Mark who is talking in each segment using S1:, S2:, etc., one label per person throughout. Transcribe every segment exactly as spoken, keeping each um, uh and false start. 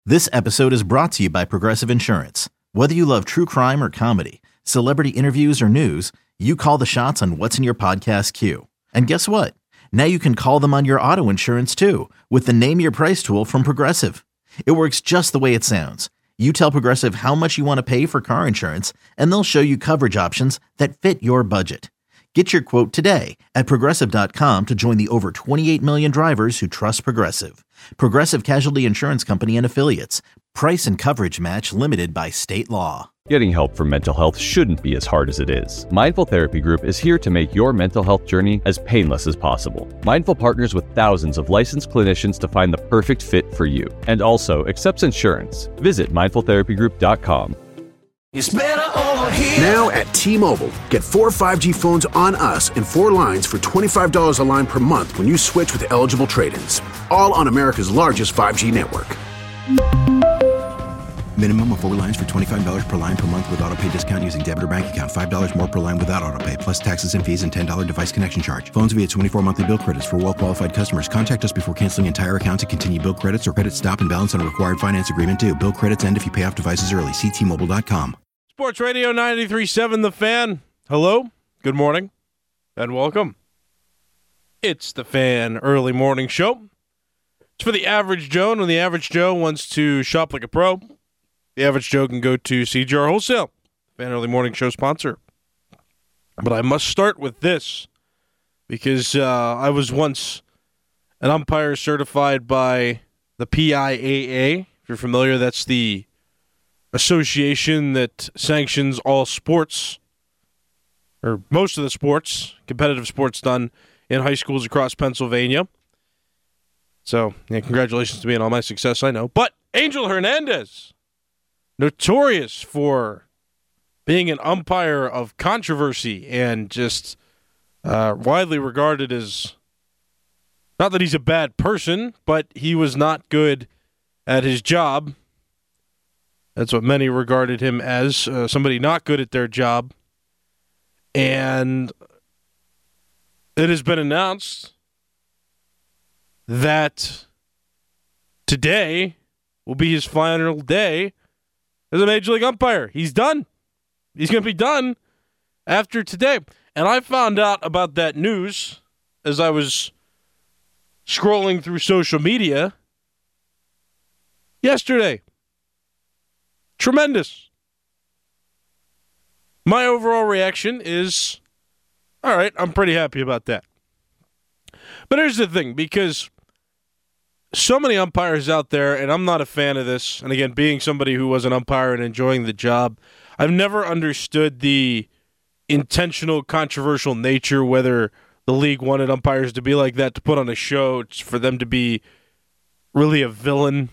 S1: This episode is brought to you by Progressive Insurance. Whether you love true crime or comedy, celebrity interviews or news, you call the shots on what's in your podcast queue. And guess what? Now you can call them on your auto insurance too with the Name Your Price tool from Progressive. It works just the way it sounds. You tell Progressive how much you want to pay for car insurance, and they'll show you coverage options that fit your budget. Get your quote today at Progressive dot com to join the over twenty-eight million drivers who trust Progressive. Progressive Casualty Insurance Company and Affiliates. Price and coverage match limited by state law.
S2: Getting help for mental health shouldn't be as hard as it is. Mindful Therapy Group is here to make your mental health journey as painless as possible. Mindful partners with thousands of licensed clinicians to find the perfect fit for you, and also accepts insurance. Visit mindful therapy group dot com.
S3: It's better over here.
S4: Now at T-Mobile, get four five G phones on us and four lines for twenty-five dollars a line per month when you switch with eligible trade-ins. All on America's largest five G network.
S5: Minimum of four lines for twenty-five dollars per line per month with autopay discount using debit or bank account. five dollars more per line without autopay, plus taxes and fees and ten dollars device connection charge. Phones via twenty-four monthly bill credits for well-qualified customers. Contact us before canceling entire account to continue bill credits or credit stop and balance on a required finance agreement due. Bill credits end if you pay off devices early. See T Mobile dot com.
S6: Sports Radio ninety-three point seven The Fan. Hello, good morning, and welcome. It's The Fan Early Morning Show. It's for the average Joe, and when the average Joe wants to shop like a pro, the average Joe can go to C G R Wholesale, Fan Early Morning Show sponsor. But I must start with this, because uh, I was once an umpire certified by the P I A A. If you're familiar, that's the association that sanctions all sports, or most of the sports, competitive sports done in high schools across Pennsylvania. So, yeah, congratulations to me on all my success, I know. But Angel Hernandez, notorious for being an umpire of controversy and just uh, widely regarded as, not that he's a bad person, but he was not good at his job. That's what many regarded him as, uh, somebody not good at their job. And it has been announced that today will be his final day as a Major League umpire. He's done. He's going to be done after today. And I found out about that news as I was scrolling through social media yesterday. Tremendous. My overall reaction is, all right, I'm pretty happy about that. But here's the thing, because so many umpires out there, and I'm not a fan of this, and again, being somebody who was an umpire and enjoying the job, I've never understood the intentional, controversial nature, whether the league wanted umpires to be like that, to put on a show, for them to be really a villain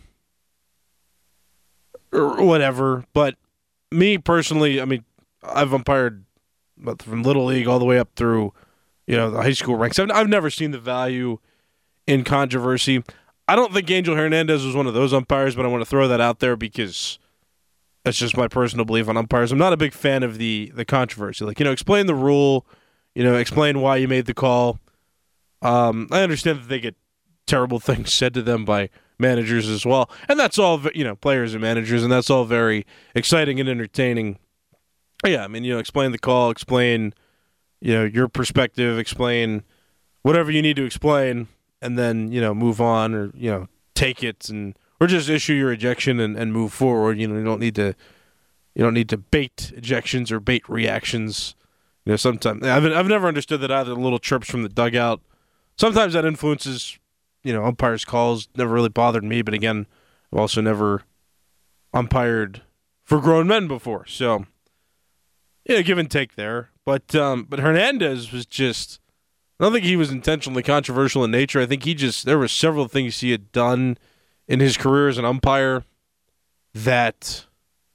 S6: or whatever. But me personally, I mean, I've umpired from Little League all the way up through, you know, the high school ranks. I've, I've never seen the value in controversy. I don't think Angel Hernandez was one of those umpires, but I want to throw that out there because that's just my personal belief on umpires. I'm not a big fan of the the controversy. Like, you know, explain the rule, you know, explain why you made the call. Um, I understand that they get terrible things said to them by managers as well, and that's all, you know, players and managers, and that's all very exciting and entertaining. Yeah, I mean, you know, explain the call, explain, you know, your perspective, explain whatever you need to explain, and then, you know, move on, or, you know, take it, and or just issue your ejection and, and move forward. You know, you don't need to you don't need to bait ejections or bait reactions. You know, sometimes I've I've never understood that either. Little chirps from the dugout, sometimes that influences, you know, umpires' calls. Never really bothered me, but again, I've also never umpired for grown men before, so yeah, give and take there. But um, but Hernandez was just, I don't think he was intentionally controversial in nature. I think he just, there were several things he had done in his career as an umpire that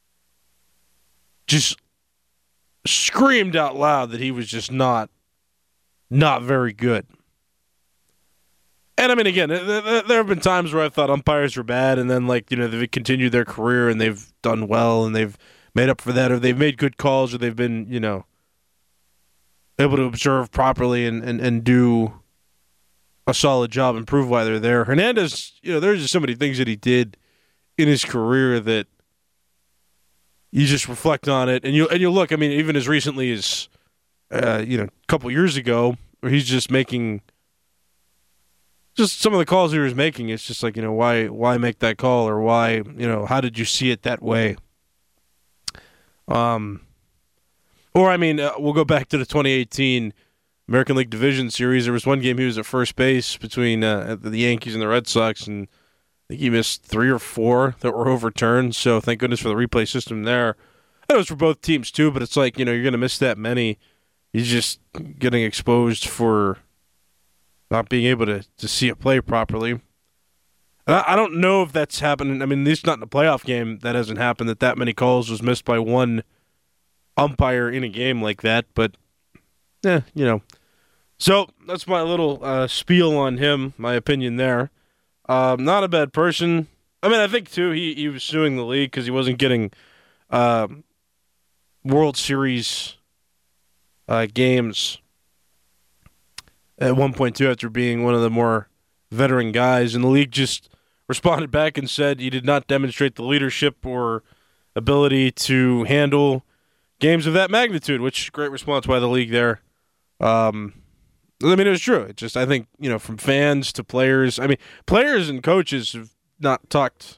S6: just screamed out loud that he was just not not very good. And I mean, again, there have been times where I thought umpires were bad, and then, like, you know, they've continued their career and they've done well and they've made up for that, or they've made good calls, or they've been, you know, able to observe properly and, and, and do a solid job and prove why they're there. Hernandez, you know, there's just so many things that he did in his career that you just reflect on it and you and you look. I mean, even as recently as uh, you know, a couple years ago, where he's just making just some of the calls he was making. It's just like, you know, why why make that call, or why, you know, how did you see it that way? Um, or I mean, uh, we'll go back to the twenty eighteen American League Division Series. There was one game he was at first base between uh, the Yankees and the Red Sox, and I think he missed three or four that were overturned. So thank goodness for the replay system there. That was for both teams too, but it's like, you know, you're going to miss that many. He's just getting exposed for not being able to, to see a play properly. And I, I don't know if that's happening. I mean, at least not in a playoff game, that hasn't happened, that that many calls was missed by one umpire in a game like that. But, yeah, you know. So that's my little uh, spiel on him, my opinion there. Um, not a bad person. I mean, I think, too, he, he was suing the league because he wasn't getting uh, World Series uh, games at one point, too, after being one of the more veteran guys. And the league just responded back and said he did not demonstrate the leadership or ability to handle games of that magnitude, which great response by the league there. Um, I mean, it was true. It just, I think, you know, from fans to players, I mean, players and coaches have not talked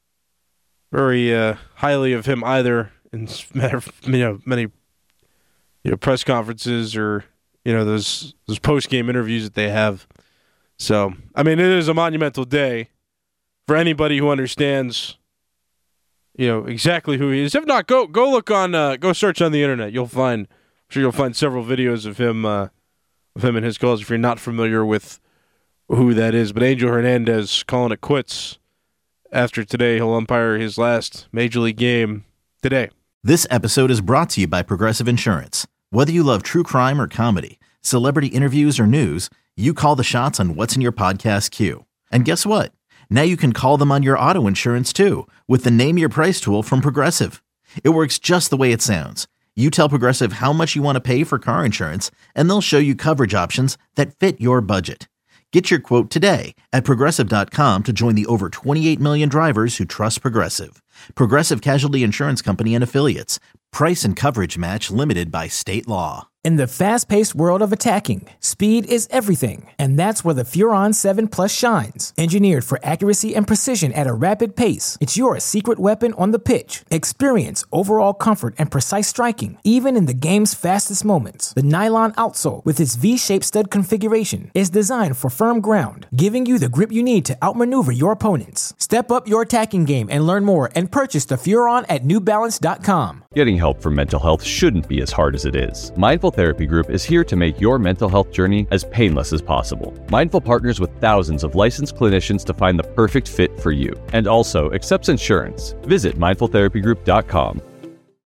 S6: very uh, highly of him either in you know, many you know, press conferences or, you know, those those post-game interviews that they have. So, I mean, it is a monumental day for anybody who understands, you know, exactly who he is. If not, go go look on, uh, go search on the internet. You'll find, I'm sure you'll find several videos of him, uh, of him and his calls if you're not familiar with who that is. But Angel Hernandez calling it quits after today. He'll umpire his last Major League game today.
S1: This episode is brought to you by Progressive Insurance. Whether you love true crime or comedy, celebrity interviews or news, you call the shots on what's in your podcast queue. And guess what? Now you can call them on your auto insurance too with the Name Your Price tool from Progressive. It works just the way it sounds. You tell Progressive how much you want to pay for car insurance, and they'll show you coverage options that fit your budget. Get your quote today at Progressive dot com to join the over twenty-eight million drivers who trust Progressive. Progressive Casualty Insurance Company and Affiliates. Price and coverage match limited by state law.
S7: In the fast-paced world of attacking, speed is everything, and that's where the Furon seven Plus shines. Engineered for accuracy and precision at a rapid pace, it's your secret weapon on the pitch. Experience overall comfort and precise striking, even in the game's fastest moments. The nylon outsole, with its V-shaped stud configuration, is designed for firm ground, giving you the grip you need to outmaneuver your opponents. Step up your attacking game and learn more and purchase the Furon at New Balance dot com.
S2: Getting help for mental health shouldn't be as hard as it is. Mindful Therapy Group is here to make your mental health journey as painless as possible. Mindful partners with thousands of licensed clinicians to find the perfect fit for you, and also accepts insurance. Visit mindful therapy group dot com.